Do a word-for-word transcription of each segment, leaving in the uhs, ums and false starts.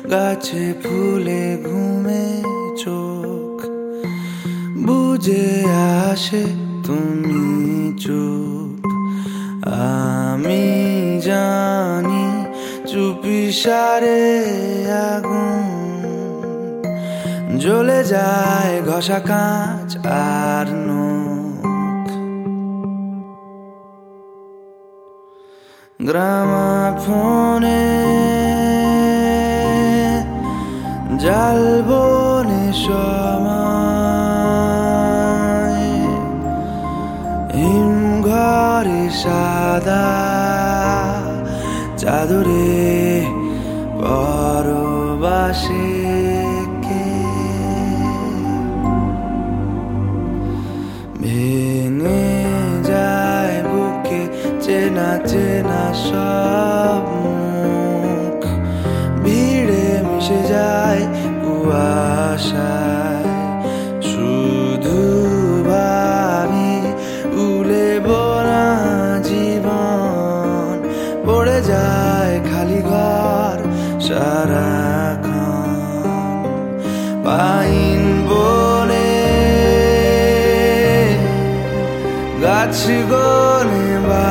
গাছে ফুলে ঘুমে চোখ বুঝে আসে তুমি চুপ। আমি জানি চুপি সারে আগুন জ্বলে যায় ঘষা কাঁচ আর নখ। গ্রামাফোনে জ্বালবো সময় হিমঘরে সাদা চাদরে পরবাসে ভেঙে যায় বুকে চেনা চেনা সব মুখ ভিড়ে মিশে যায় কুয়াশায়। শুধু ভাবি উলেব না জীবন পড়ে যায় খালি ঘর সারাক্ষণ। পাইন বনে গাছ গনে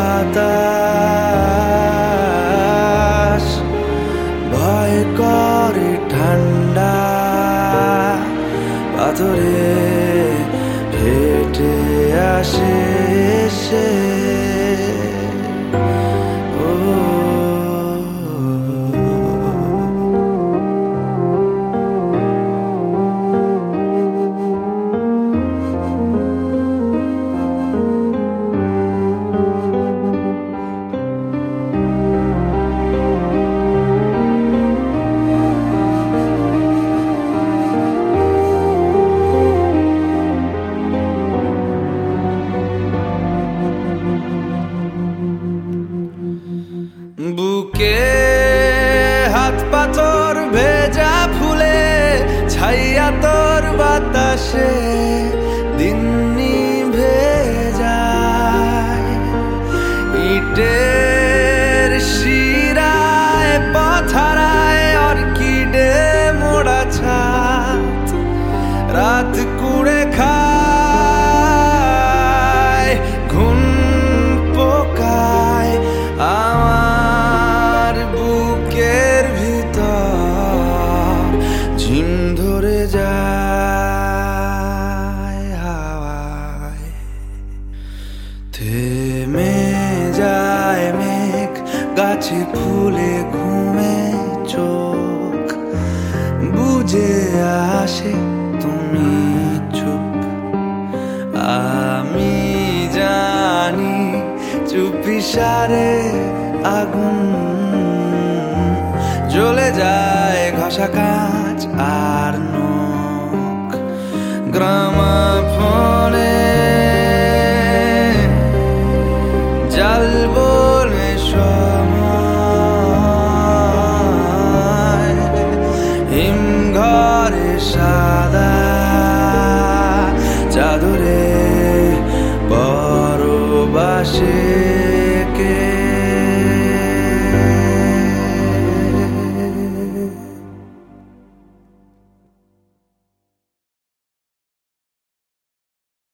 বাতাস ভয় করে ঠান্ডা পাথরে হেঁটে আসে সে। বুকে হাত পাথর ভেজা ফুলে ছাইয়া তোর বাতাসে দিন নিভে যায়। ইটের শিরায় পথারায় অর্কিডে মোড়া ছাদ রাত কুড়ে খায় ঘুম পোকায় আমার বুকের ভিতর ঝিম ধরে যায় হাওয়ায়। থেমে যায় মেঘ গাছে ফুলে ঘুমে চোখ বুঝে আসে তুমি চুপ। আমি জানি চুপি সারে আগুন জ্বলে যায় ঘষা কাঁচ আর নখ। গ্রামাফোনে জ্বালবো সময় হিমঘরে